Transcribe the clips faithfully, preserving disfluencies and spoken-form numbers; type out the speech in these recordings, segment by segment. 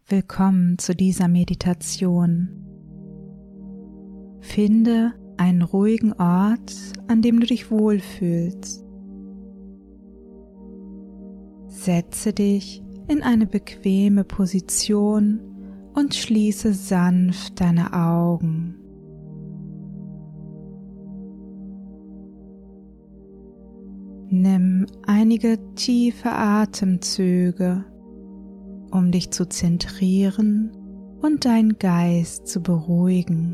Willkommen zu dieser Meditation. Finde einen ruhigen Ort, an dem du dich wohlfühlst. Setze dich in eine bequeme Position und schließe sanft deine Augen. Nimm einige tiefe Atemzüge, um dich zu zentrieren und deinen Geist zu beruhigen.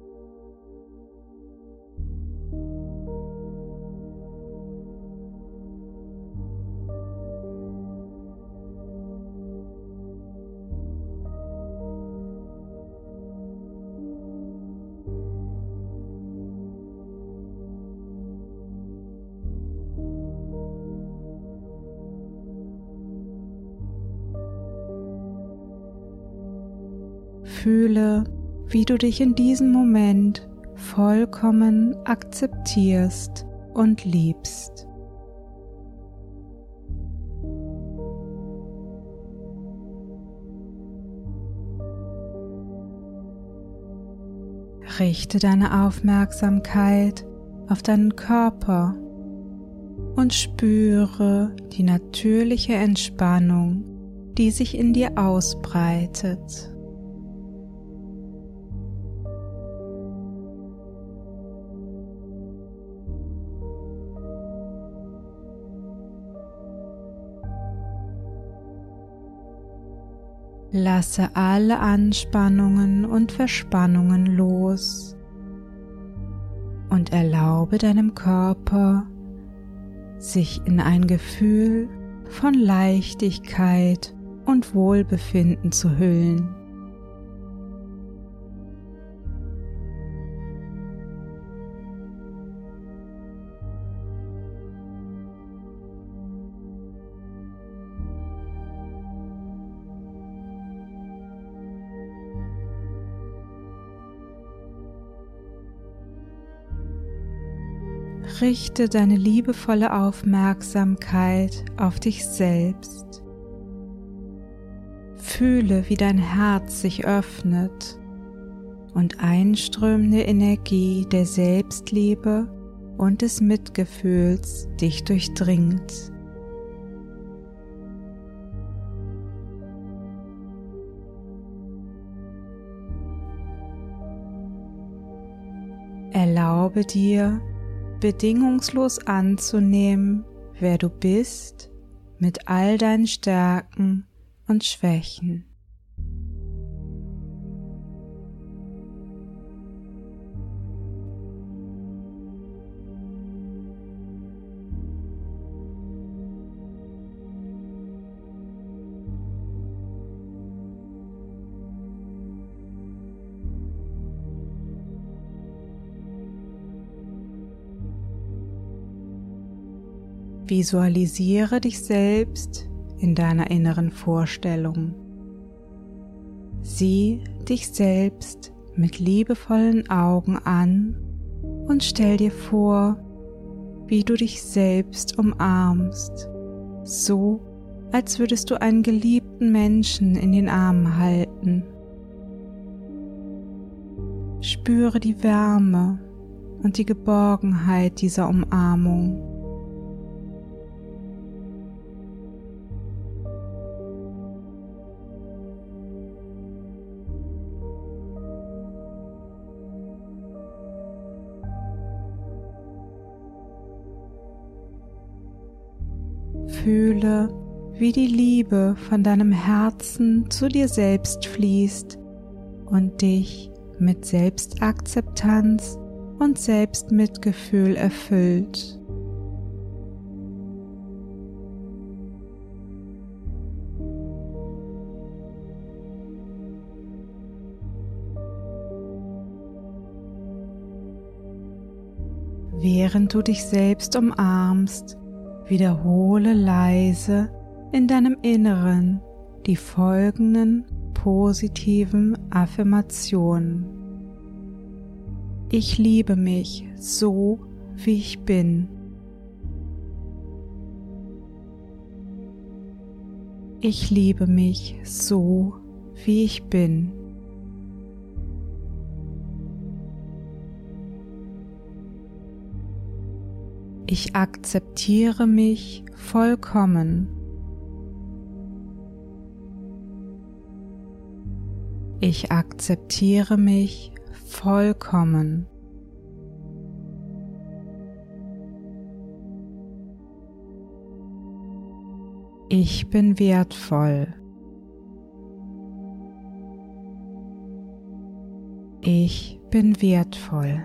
Fühle, wie du dich in diesem Moment vollkommen akzeptierst und liebst. Richte deine Aufmerksamkeit auf deinen Körper und spüre die natürliche Entspannung, die sich in dir ausbreitet. Lasse alle Anspannungen und Verspannungen los und erlaube deinem Körper, sich in ein Gefühl von Leichtigkeit und Wohlbefinden zu hüllen. Richte deine liebevolle Aufmerksamkeit auf dich selbst. Fühle, wie dein Herz sich öffnet und einströmende Energie der Selbstliebe und des Mitgefühls dich durchdringt. Erlaube dir, bedingungslos anzunehmen, wer du bist, mit all deinen Stärken und Schwächen. Visualisiere dich selbst in deiner inneren Vorstellung. Sieh dich selbst mit liebevollen Augen an und stell dir vor, wie du dich selbst umarmst, so als würdest du einen geliebten Menschen in den Armen halten. Spüre die Wärme und die Geborgenheit dieser Umarmung. Fühle, wie die Liebe von deinem Herzen zu dir selbst fließt und dich mit Selbstakzeptanz und Selbstmitgefühl erfüllt. Während du dich selbst umarmst, wiederhole leise in deinem Inneren die folgenden positiven Affirmationen. Ich liebe mich so, wie ich bin. Ich liebe mich so, wie ich bin. Ich akzeptiere mich vollkommen. Ich akzeptiere mich vollkommen. Ich bin wertvoll. Ich bin wertvoll.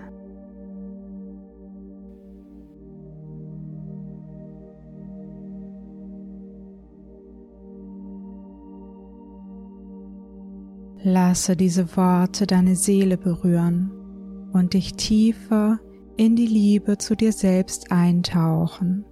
Lasse diese Worte deine Seele berühren und dich tiefer in die Liebe zu dir selbst eintauchen.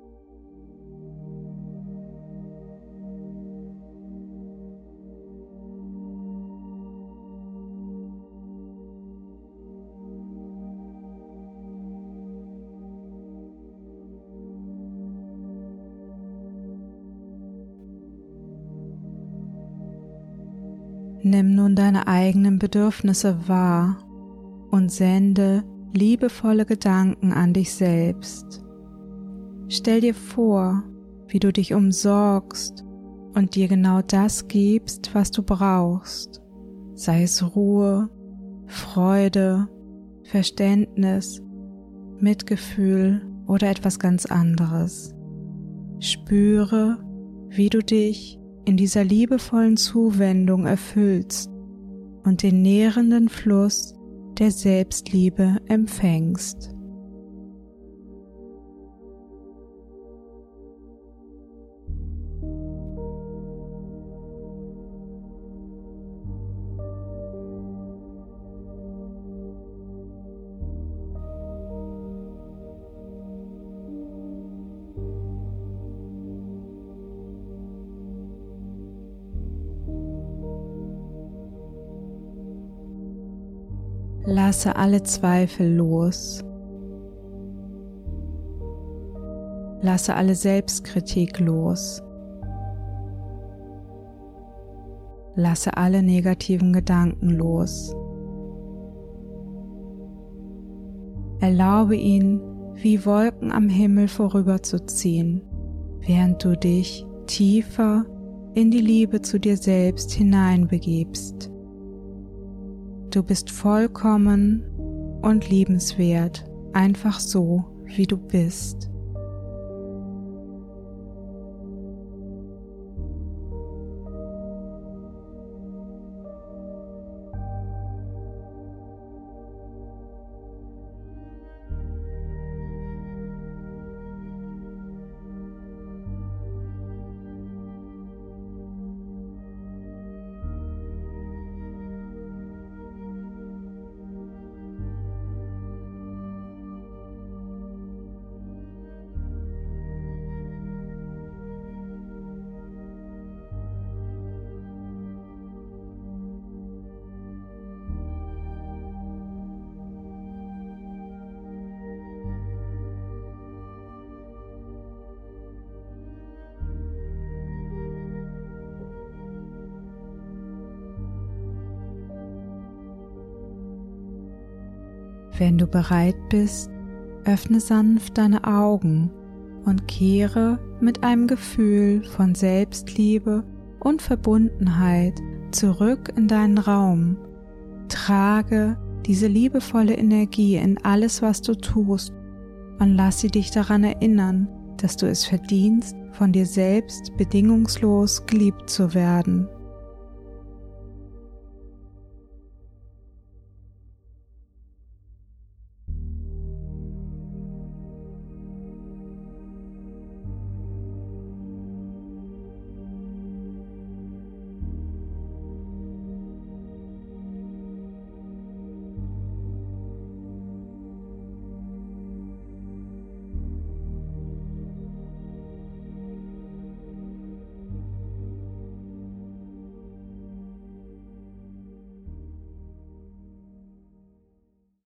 Nimm nun deine eigenen Bedürfnisse wahr und sende liebevolle Gedanken an dich selbst. Stell dir vor, wie du dich umsorgst und dir genau das gibst, was du brauchst, sei es Ruhe, Freude, Verständnis, Mitgefühl oder etwas ganz anderes. Spüre, wie du dich in dieser liebevollen Zuwendung erfüllst und den nährenden Fluss der Selbstliebe empfängst. Lasse alle Zweifel los. Lasse alle Selbstkritik los. Lasse alle negativen Gedanken los. Erlaube ihnen, wie Wolken am Himmel vorüberzuziehen, während du dich tiefer in die Liebe zu dir selbst hineinbegibst. Du bist vollkommen und liebenswert, einfach so, wie du bist. Wenn du bereit bist, öffne sanft deine Augen und kehre mit einem Gefühl von Selbstliebe und Verbundenheit zurück in deinen Raum. Trage diese liebevolle Energie in alles, was du tust, und lass sie dich daran erinnern, dass du es verdienst, von dir selbst bedingungslos geliebt zu werden.